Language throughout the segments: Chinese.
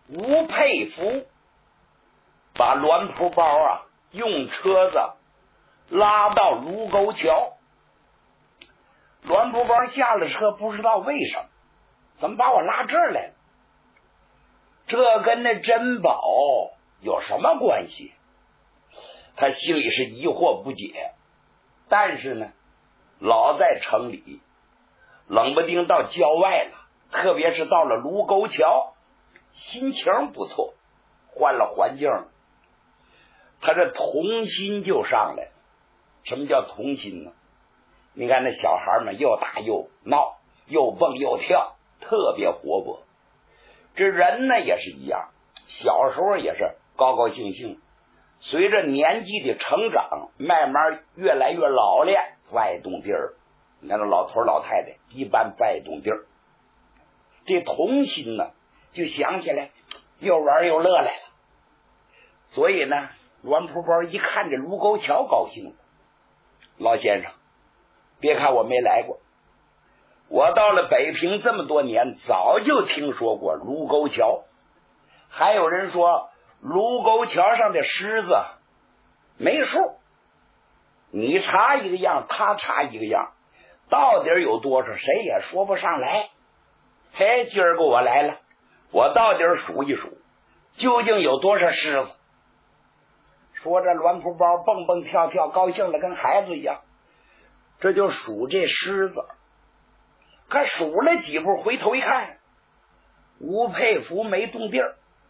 吴佩孚把栾蒲包啊用车子拉到卢沟桥。栾蒲包下了车，不知道为什么，怎么把我拉这儿来了？这跟那珍宝有什么关系？他心里是疑惑不解。但是呢，老在城里，冷不丁到郊外了，特别是到了卢沟桥，心情不错，换了环境了，他这童心就上来了。什么叫童心呢？你看那小孩们又打又闹，又蹦又跳，特别活泼。这人呢也是一样，小时候也是高高兴兴，随着年纪的成长，慢慢越来越老练，不爱动地儿。你看那老头老太太一般不爱动地儿，这童心呢就想起来又玩又乐来了。所以呢，栾蒲包一看这卢沟桥高兴了。老先生，别看我没来过，我到了北平这么多年，早就听说过卢沟桥。还有人说卢沟桥上的狮子没数，你查一个样，他查一个样，到底有多少谁也说不上来。嘿，今儿个我来了，我到底数一数，究竟有多少狮子。说这栾蒲包蹦蹦跳跳，高兴的跟孩子一样，这就数这狮子。可数了几步，回头一看，吴佩孚没动地儿，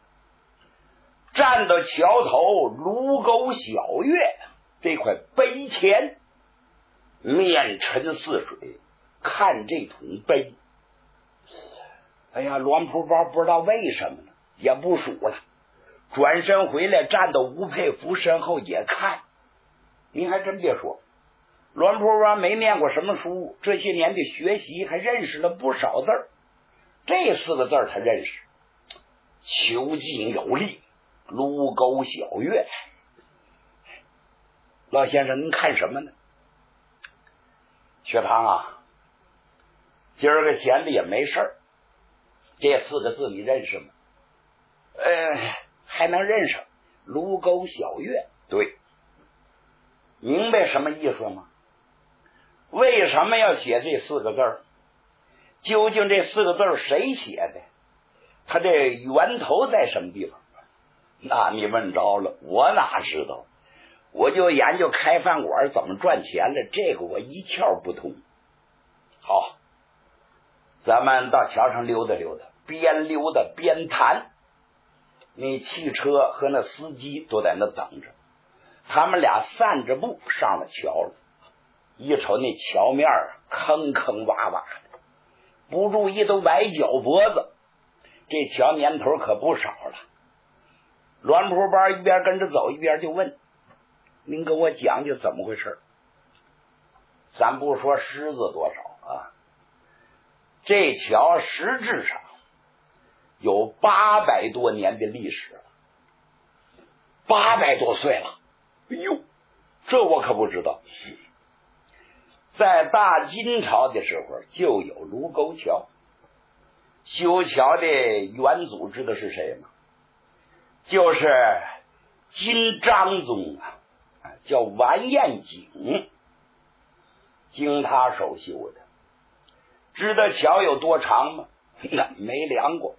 站到桥头卢沟晓月这块碑前，面沉似水，看这桶碑。哎呀，栾蒲包不知道为什么呢，也不数了，转身回来站到吴佩孚身后也看。您还真别说，栾蒲包没念过什么书，这些年的学习还认识了不少字儿。这4个字他认识，遒劲有力，卢沟晓月。老先生您看什么呢？学堂啊，今儿个闲的也没事儿，这4个字你认识吗？还能认识，卢沟晓月。对，明白什么意思吗？为什么要写这4个字？究竟这4个字谁写的？它的源头在什么地方？那你问着了，我哪知道？我就研究开饭馆怎么赚钱了，这个我一窍不通。好，咱们到桥上溜达溜达，边溜达边谈。那汽车和那司机都在那等着，他们俩散着步上了桥了。一瞅那桥面坑坑洼洼的，不注意都崴脚脖子。这桥年头可不少了。栾蒲包一边跟着走一边就问：您给我讲讲怎么回事？咱不说狮子多少啊，这桥实质上有800多年的历史了，800多岁了。哎呦，这我可不知道。在大金朝的时候就有卢沟桥，修桥的元祖知道是谁吗？就是金章宗啊，叫完颜景，经他手修的。知道桥有多长吗？那没量过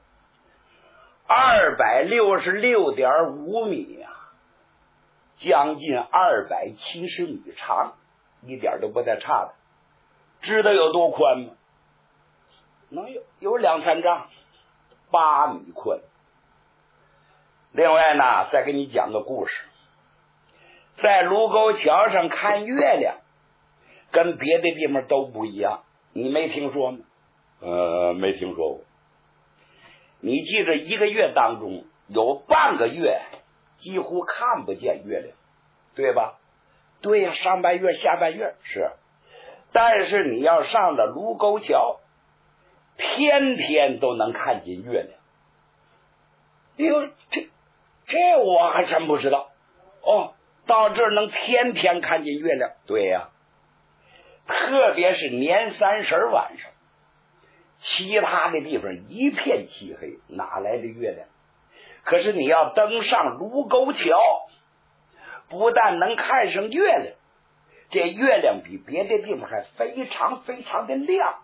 ，266.5米啊，将近270米长，一点都不带差的。知道有多宽吗？能有2-3丈，8米宽。另外呢，再给你讲个故事。在卢沟桥上看月亮跟别的地方都不一样，你没听说吗？没听说过。你记着1个月当中有半个月几乎看不见月亮，对吧？对呀，上半月下半月是。但是你要上了卢沟桥，天天都能看见月亮。哎呦，这我还真不知道哦。到这儿能天天看见月亮？对呀，特别是年30晚上，其他的地方一片漆黑，哪来的月亮？ 可是你要登上卢沟桥，不但能看上月亮，这月亮比别的地方还非常非常的亮。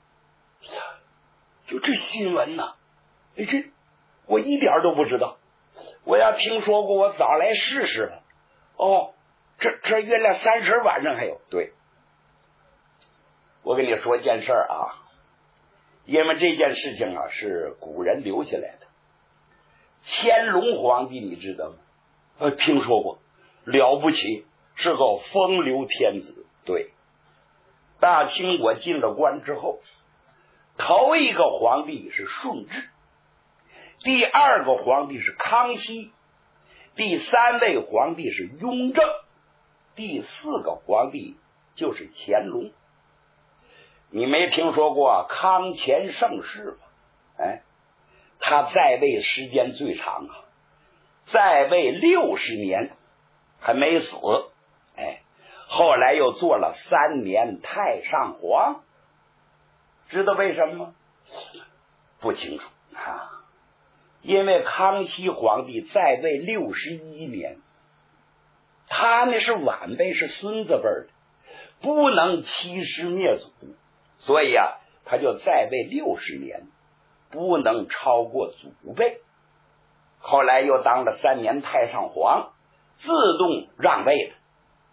就这新闻呢，这我一点都不知道。我要听说过，我早来试试了。哦，这月亮30晚上还有。对，我跟你说一件事啊，因为这件事情啊是古人留下来的。乾隆皇帝你知道吗？听说过，了不起，是个风流天子。对，大清我进了关之后，头一个皇帝是顺治，第二个皇帝是康熙，第三位皇帝是雍正，第4个皇帝就是乾隆。你没听说过康乾盛世吗？他在位时间最长啊，在位60年还没死。后来又做了3年太上皇，知道为什么吗？不清楚啊。因为康熙皇帝在位61年，他那是晚辈，是孙子辈的，不能欺师灭祖，所以啊，他就在位60年，不能超过祖辈。后来又当了3年太上皇，自动让位了。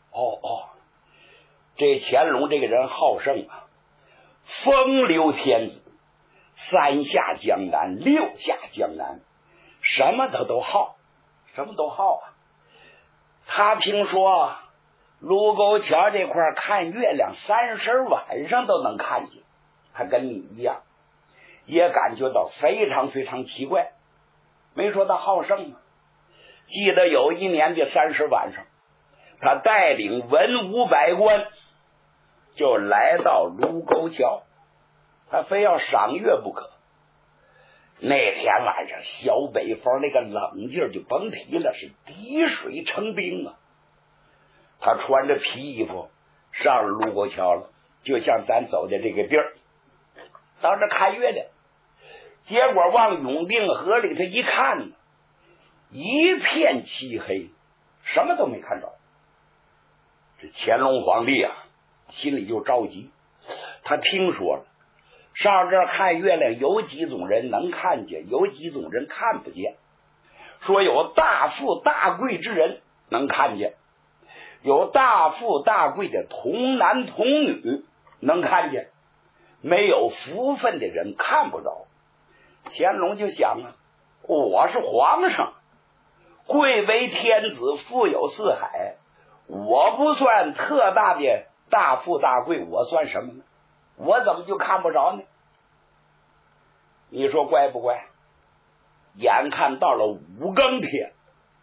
这乾隆这个人好胜啊，风流天子，3下江南6下江南，什么都好，什么都好啊。他听说卢沟桥这块看月亮30晚上都能看见，他跟你一样，也感觉到非常非常奇怪。没说他好胜吗？记得有一年的30晚上，他带领文武百官就来到卢沟桥，他非要赏月不可。那天晚上小北风那个冷劲就甭提了，是滴水成冰啊。他穿着皮衣服上卢沟桥了，就像咱走的这个地儿，到这看月亮。结果往永定河里头一看，一片漆黑，什么都没看着。这乾隆皇帝啊，心里就着急。他听说了，上这儿看月亮有几种人能看见，有几种人看不见。说有大富大贵之人能看见，有大富大贵的童男童女能看见，没有福分的人看不着。乾隆就想啊，我是皇上，贵为天子，富有四海，我不算特大的大富大贵，我算什么呢？我怎么就看不着呢？你说怪不怪？眼看到了5更天，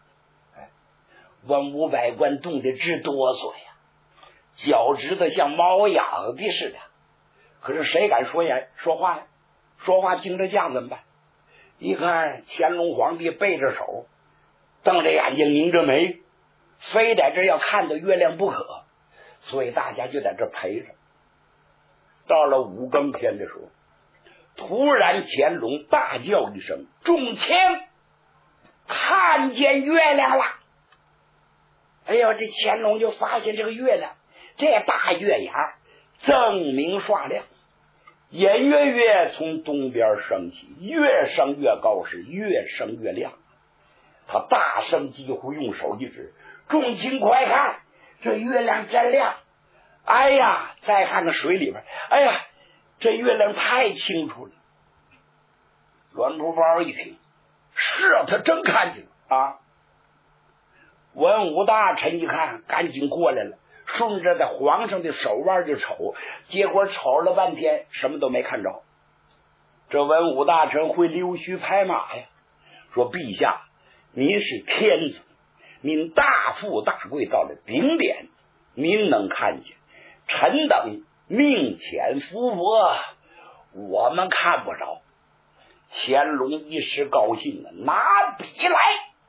文武百官冻得直哆嗦呀，脚趾头像猫痒的似的。可是谁敢说话呀？说话听着犟怎么办？一看乾隆皇帝背着手，瞪着眼睛，拧着眉，非在这要看到月亮不可，所以大家就在这陪着。到了5更天的时候，突然乾隆大叫一声：“众卿，看见月亮了！”哎呦，这乾隆就发现这个月亮，这大月牙锃明刷亮，隐约约从东边升起，越升越高，是越升越亮。他大声疾呼，用手一指：“众卿快看，这月亮真亮！哎呀，再看看水里边，哎呀，这月亮太清楚了。”栾书包一听，是啊，他真看见了啊！文武大臣一看，赶紧过来了，顺着在皇上的手腕就瞅，结果瞅了半天，什么都没看着。这文武大臣会溜须拍马呀，说：“陛下，您是天子，您大富大贵到了顶点，您能看见，臣等命浅福薄，我们看不着。”乾隆一时高兴啊，拿笔来，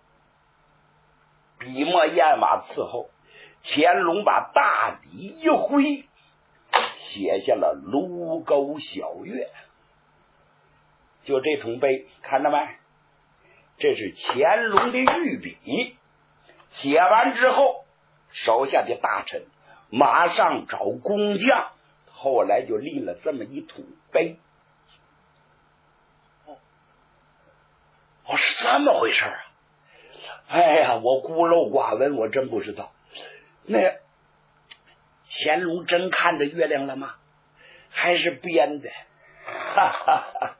笔墨砚瓦伺候。乾隆把大笔一挥，写下了卢沟晓月。就这桶碑，看着没？ 这是乾隆的御笔。写完之后，手下的大臣马上找工匠，后来就立了这么一土碑。是这么回事啊！哎呀，我孤陋寡闻，我真不知道。那乾隆真看着月亮了吗？还是编的？哈哈哈！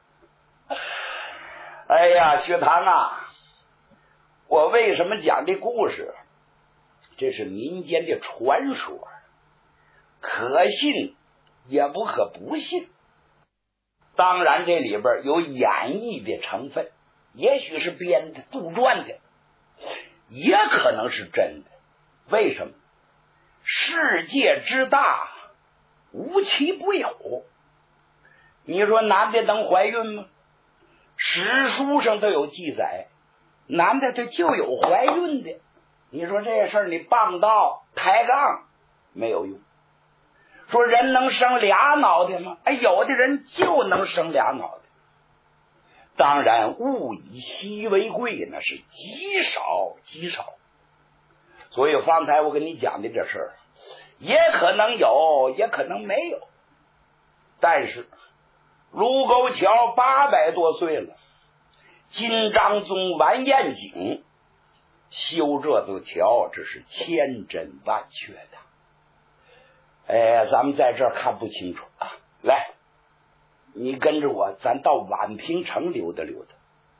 哎呀，学堂啊，我为什么讲这故事？这是民间的传说，可信也不可不信。当然，这里边有演绎的成分，也许是编的、杜撰的，也可能是真的。为什么？世界之大，无奇不有。你说男的能怀孕吗？史书上都有记载，男的他就有怀孕的。你说这事儿你棒道抬杠没有用。说人能生俩脑袋吗？有的人就能生俩脑袋。当然物以稀为贵，那是极少极少。所以方才我跟你讲的这事儿，也可能有，也可能没有。但是卢沟桥800多岁了，金章宗完颜景修这座桥，这是千真万确的。咱们在这儿看不清楚啊。来，你跟着我，咱到宛平城溜达溜达。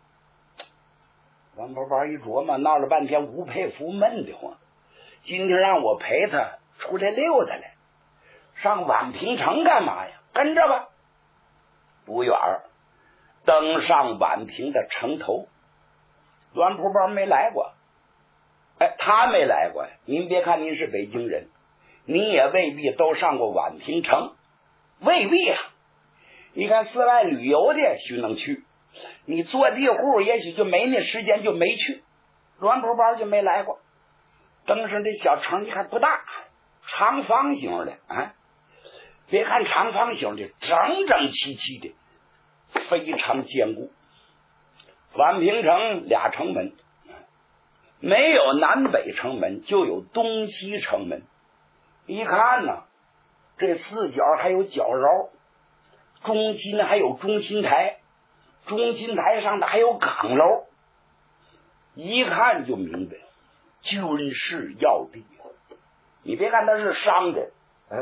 王宝宝一琢磨，闹了半天，吴佩孚闷得慌。今天让我陪他出来溜达来，上宛平城干嘛呀？跟着吧。不远登上宛平的城头。栾蒲包没来过，他没来过呀。您别看您是北京人，你也未必都上过宛平城，未必啊。你看四外旅游的许能去，你坐地户也许就没那时间，就没去。栾蒲包就没来过。登上这小城，你看不大，长方形的啊，别看长方形的，整整齐齐的，非常坚固。宛平城俩城门，没有南北城门，就有东西城门。一看呢，这四角还有角楼，中心还有中心台，中心台上的还有岗楼，一看就明白军事要地。你别看它是商人，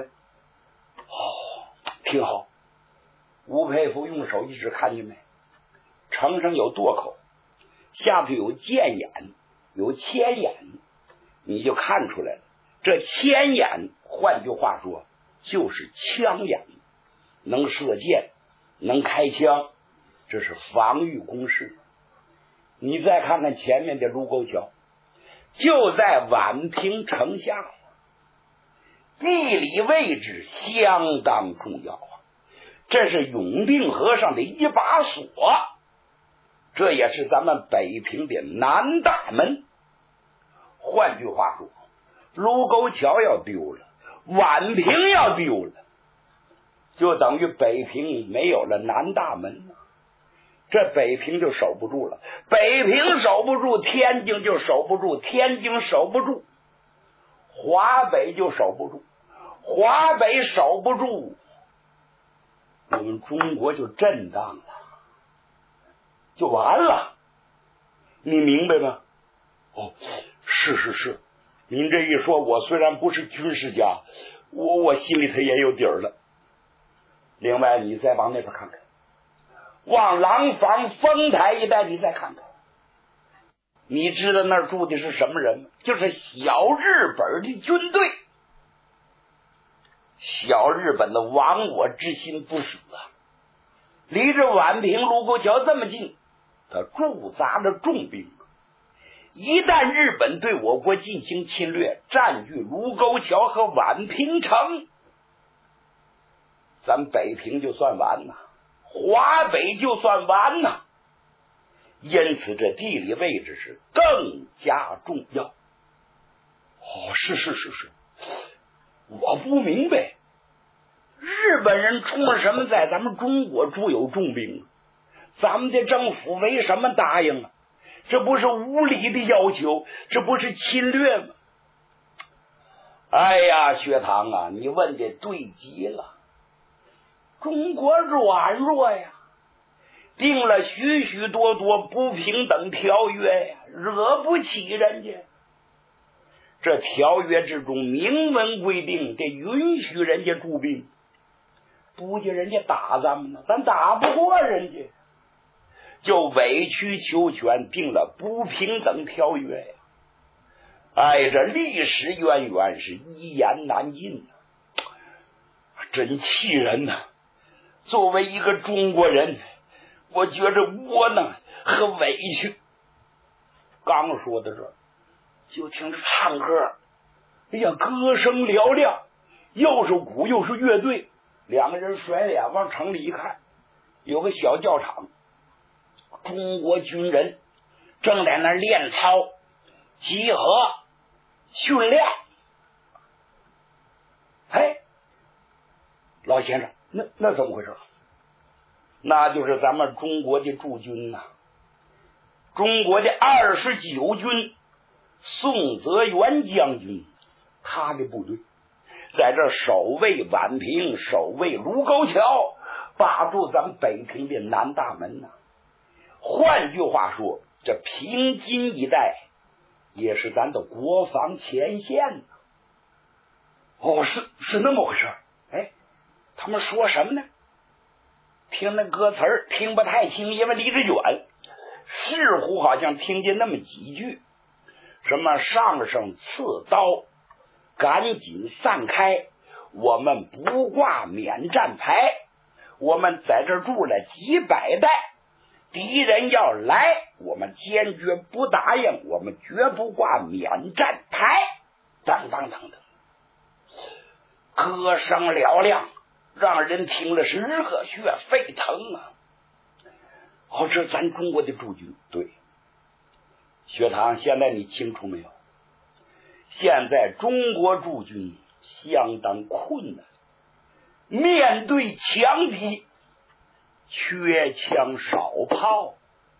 挺好。吴佩孚用手一指，看见没？城上有垛口，下头有箭眼，有千眼，你就看出来了。这千眼，换句话说，就是枪眼，能射箭，能开枪，这是防御工事。你再看看前面的卢沟桥，就在宛平城下，地理位置相当重要啊！这是永定和尚的一把锁，这也是咱们北平的南大门。换句话说，卢沟桥要丢了，宛平要丢了，就等于北平没有了南大门了。这北平就守不住了，北平守不住，天津就守不住，天津守不住，华北就守不住，华北守不住，我们中国就震荡了，就完了。你明白吗？是，您这一说，我虽然不是军事家，我心里头也有底儿了。另外，你再往那边看看，往廊坊丰台一带，你再看看，你知道那儿住的是什么人吗？就是小日本的军队。小日本的亡我之心不死啊！离着宛平卢沟桥这么近，他驻扎了重兵。一旦日本对我国进行侵略，占据卢沟桥和宛平城，咱北平就算完了，华北就算完了。因此这地理位置是更加重要。是，我不明白，日本人冲着什么在咱们中国驻有重兵？咱们的政府为什么答应啊？ 这不是无理的要求，这不是侵略吗？哎呀，学堂啊，你问的对极了。中国软弱呀，定了许许多多不平等条约呀，惹不起人家。这条约之中明文规定，得允许人家驻兵，不叫人家打咱们呢，咱打不过人家，就委曲求全，定了不平等条约呀。哎，这历史渊源是一言难尽啊，真气人呐！作为一个中国人，我觉着窝囊和委屈。刚说到这儿，就听着唱歌，哎呀，歌声嘹亮，又是鼓又是乐队，两个人甩脸往城里一看，有个小教场，中国军人正在那练操、集合、训练。哎，老先生，那怎么回事？那就是咱们中国的驻军呐，中国的29军宋泽元将军，他的部队在这守卫宛平，守卫卢沟桥，把住咱们北平的南大门呐。换句话说，这平津一带也是咱的国防前线呐。哦，是那么回事。哎，他们说什么呢？听那歌词儿听不太清，因为离着远，似乎好像听见那么几句，什么上声刺刀，赶紧散开，我们不挂免战牌，我们在这住了几百代，敌人要来，我们坚决不答应，我们绝不挂免战牌，等等等等，歌声嘹亮，让人听了是热血沸腾啊！哦，这咱中国的驻军，对，学堂，现在你清楚没有？现在中国驻军相当困难，面对强敌，缺枪少炮。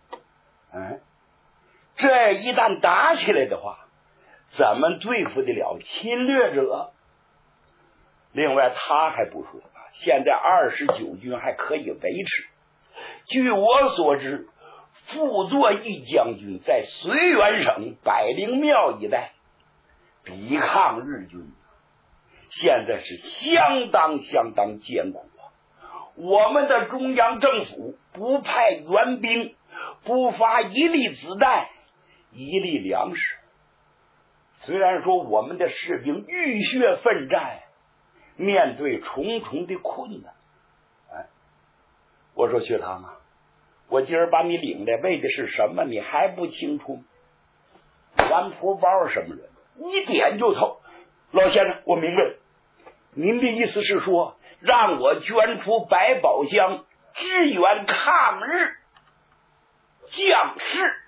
这一旦打起来的话，怎么对付得了侵略者？另外他还不说，现在29军还可以维持。据我所知，傅作义将军在绥远省百灵庙一带抵抗日军，现在是相当艰苦啊！我们的中央政府不派援兵，不发一粒子弹，一粒粮食。虽然说我们的士兵浴血奋战，面对重重的困难。我说学堂啊，我今儿把你领来为的是什么？你还不清楚？蓝蒲包什么人？一点就透。老先生，我明白了，您的意思是说让我捐出百宝箱支援抗日将士。